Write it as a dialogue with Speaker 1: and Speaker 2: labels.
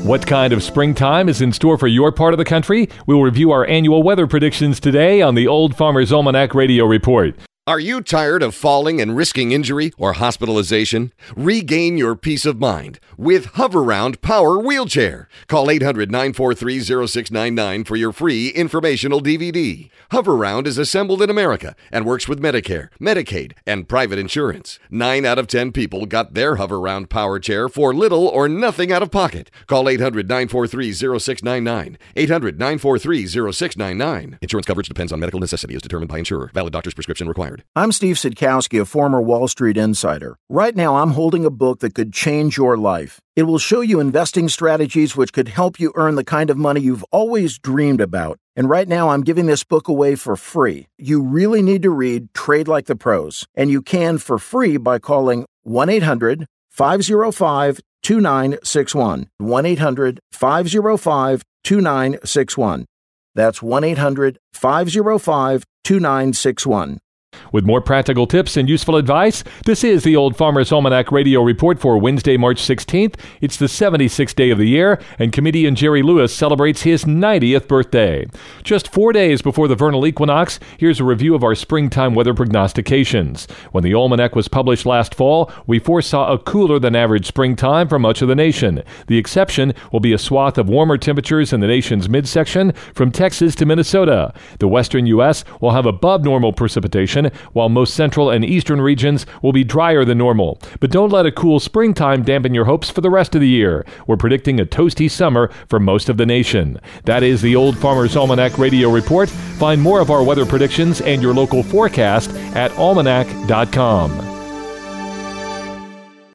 Speaker 1: What kind of springtime is in store for your part of the country? We'll review our annual weather predictions today on the Old Farmer's Almanac Radio Report.
Speaker 2: Are you tired of falling and risking injury or hospitalization? Regain your peace of mind with Hoveround Power Wheelchair. Call 800-943-0699 for your free informational DVD. Hoveround is assembled in America and works with Medicare, Medicaid, and private insurance. 9 out of 10 people got their Hoveround Power Chair for little or nothing out of pocket. Call 800-943-0699. 800-943-0699. Insurance coverage depends on medical necessity as determined by insurer. Valid doctor's prescription required.
Speaker 3: I'm Steve Sidkowski, a former Wall Street insider. Right now, I'm holding a book that could change your life. It will show you investing strategies which could help you earn the kind of money you've always dreamed about. And right now, I'm giving this book away for free. You really need to read Trade Like the Pros, and you can for free by calling 1-800-505-2961. 1-800-505-2961. That's 1-800-505-2961.
Speaker 1: With more practical tips and useful advice, this is the Old Farmer's Almanac Radio Report for Wednesday, March 16th. It's the 76th day of the year, and comedian Jerry Lewis celebrates his 90th birthday. Just 4 days before the vernal equinox, here's a review of our springtime weather prognostications. When the almanac was published last fall, we foresaw a cooler than average springtime for much of the nation. The exception will be a swath of warmer temperatures in the nation's midsection from Texas to Minnesota. The western U.S. will have above normal precipitation, while most central and eastern regions will be drier than normal. But don't let a cool springtime dampen your hopes for the rest of the year. We're predicting a toasty summer for most of the nation. That is the Old Farmer's Almanac Radio Report. Find more of our weather predictions and your local forecast at almanac.com.